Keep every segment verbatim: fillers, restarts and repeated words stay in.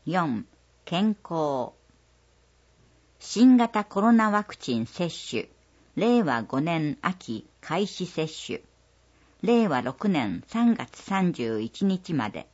よん. 健康。新型コロナワクチン接種、れいわごねん秋開始接種、れいわろくねんさんがつさんじゅういちにちまで。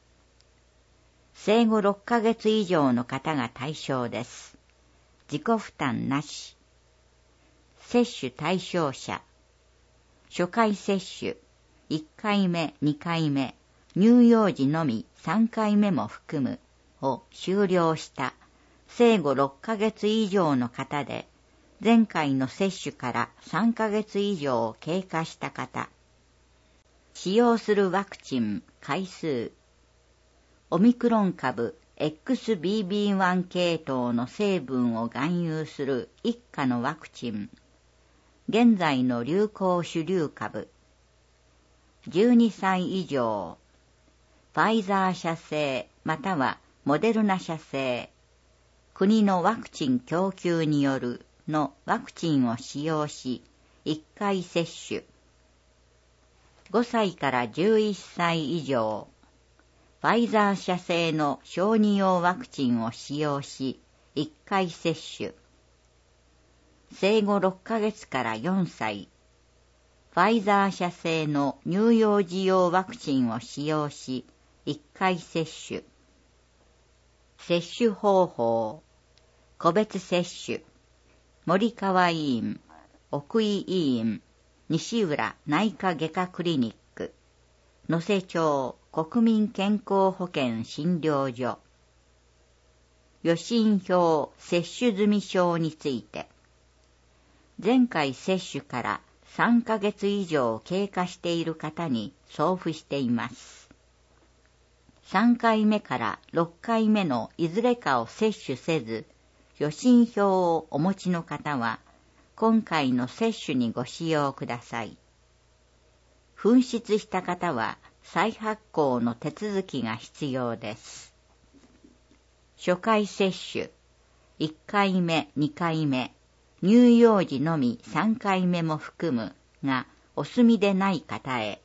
生後ろっかげつ以上の方が対象です。自己負担なし。接種対象者。初回接種、いっかいめ、にかいめ、乳幼児のみさんかいめも含むを終了した生後ろっかげつ以上の方で、前回の接種からさんかげつ以上経過した方。使用するワクチン回数。オミクロン株 エックスビービーワン 系統の成分を含有する一価のワクチン。現在の流行主流株。じゅうにさい以上。ファイザー社製またはモデルナ社製。国のワクチン供給によるのワクチンを使用し、いっかい接種。ごさいからじゅういっさい以上。ファイザー社製の小児用ワクチンを使用し、いっかい接種。生後ろっかげつからよんさい。ファイザー社製の乳幼児用ワクチンを使用し、いっかい接種。接種方法。個別接種。森川医院、奥井医院、西浦内科外科クリニック、能勢町国民健康保険診療所。予診票接種済証について。前回接種からさんかげつ以上経過している方に送付しています。さんかいめからろっかいめのいずれかを接種せず、予診票をお持ちの方は、今回の接種にご使用ください。紛失した方は再発行の手続きが必要です。初回接種、いっかいめ、にかいめ、乳幼児のみさんかいめも含むがお済みでない方へ。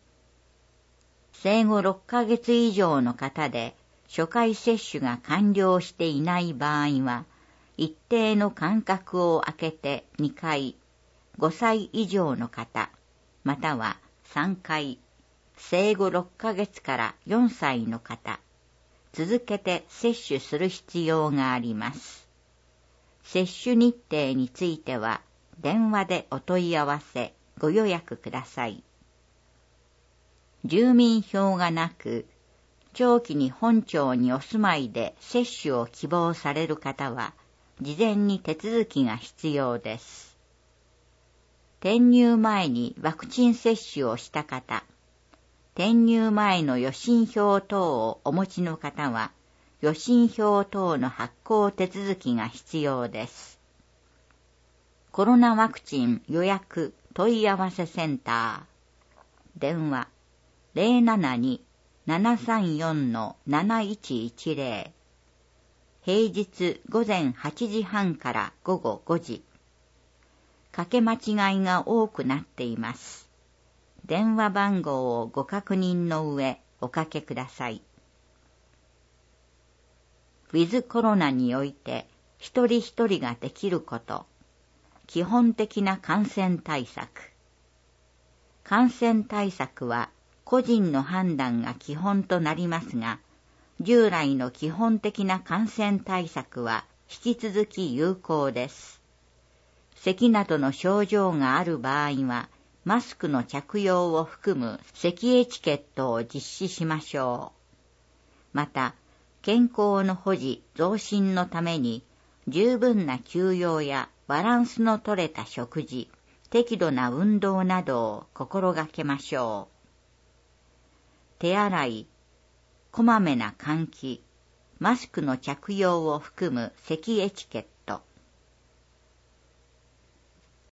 生後ろっかげつ以上の方で初回接種が完了していない場合は、一定の間隔を空けてにかい、ごさい以上の方、またはさんかい、生後ろっかげつからよんさいの方、続けて接種する必要があります。接種日程については、電話でお問い合わせ、ご予約ください。住民票がなく、長期に本町にお住まいで接種を希望される方は、事前に手続きが必要です。転入前にワクチン接種をした方、転入前の予診票等をお持ちの方は、予診票等の発行手続きが必要です。コロナワクチン予約問い合わせセンター。電話 ゼロななに ななさんよん なないちいちゼロ。平日午前はちじはんから午後ごじ。かけ間違いが多くなっています。電話番号をご確認の上おかけください。ウィズコロナにおいて一人一人ができること。基本的な感染対策。感染対策は個人の判断が基本となりますが、従来の基本的な感染対策は引き続き有効です。咳などの症状がある場合は、マスクの着用を含む咳エチケットを実施しましょう。また、健康の保持・増進のために、十分な休養やバランスの取れた食事、適度な運動などを心がけましょう。手洗い、こまめな換気、マスクの着用を含む咳エチケッ